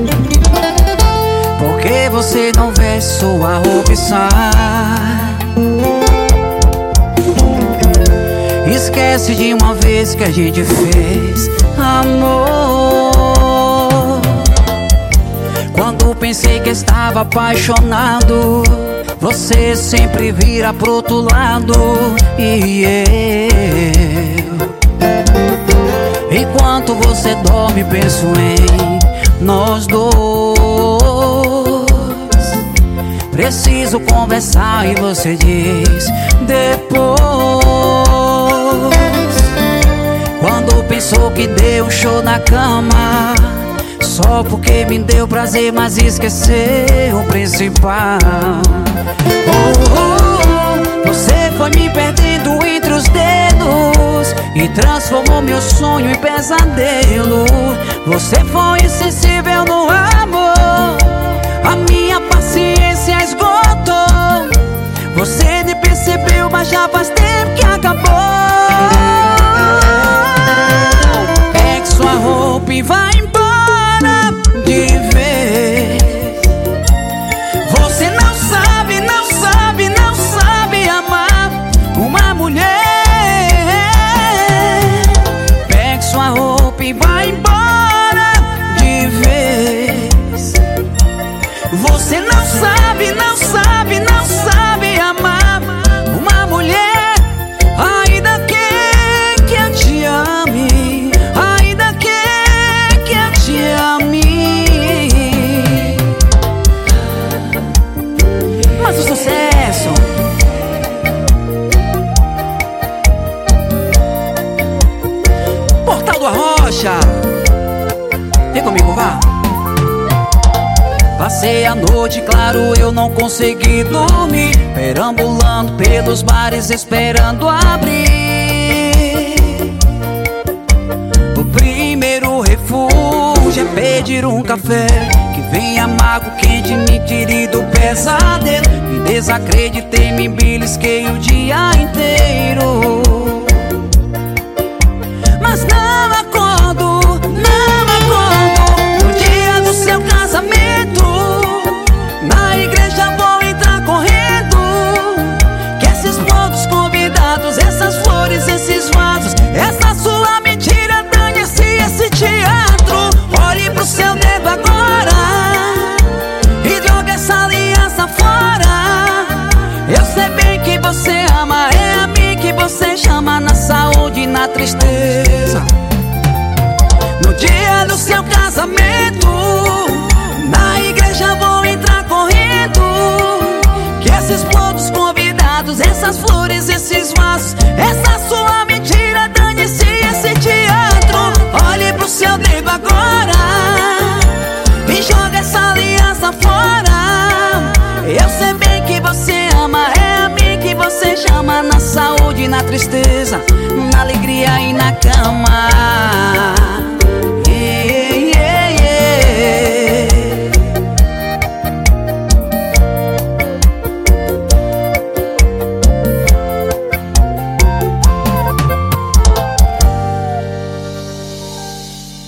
Por que você não veste sua roupa e sai? Esquece de uma vez que a gente fez amor. Quando pensei que estava apaixonado, você sempre vira pro outro lado. E eu, enquanto você dorme, penso em nós dois. Preciso conversar e você diz depois. Quando pensou que deu show na cama, só porque me deu prazer, mas esqueceu o principal. Você foi me perdendo entre os dedos e transformou meu sonho em pesadelo. Você foi insensível no amor, a minha paciência esgotou. Você nem percebeu, mas já faz tempo que acabou. Pegue sua roupa e vai embora de vez. Você não sabe, não sabe, não sabe amar uma mulher. Pegue sua roupa e vai embora de vez. Você não sabe, não sabe, não sabe amar uma mulher. Ainda quer que eu te ame, ainda quer que eu te ame. Mas o sucesso Portal do Arrocha. Vem comigo, vá. Passei a noite, claro, eu não consegui dormir, perambulando pelos bares, esperando abrir. O primeiro refúgio é pedir um café que vem amargo, quente, me tire do pesadelo. Me desacreditei, me belisquei o dia inteiro, mas não acordo, não acordo. No dia do seu casamento, na igreja vou entrar correndo, que esses pontos convidados, essas flores, esses vasos, essa sua mentira, dane-se esse teatro. Olhe pro seu dedo agora e joga essa aliança fora. Eu sei bem que você ama, é a mim que você chama, na saúde e na tristeza. No dia do seu casamento, na igreja vou entrar correndo, que esses pontos convidados, essas flores, esses vasos, essa sua mentira, dane-se esse teatro. Olhe pro seu dedo agora e joga essa aliança fora. Eu sei bem que você ama, é a mim que você chama, na saúde e na tristeza, na alegria e na cama.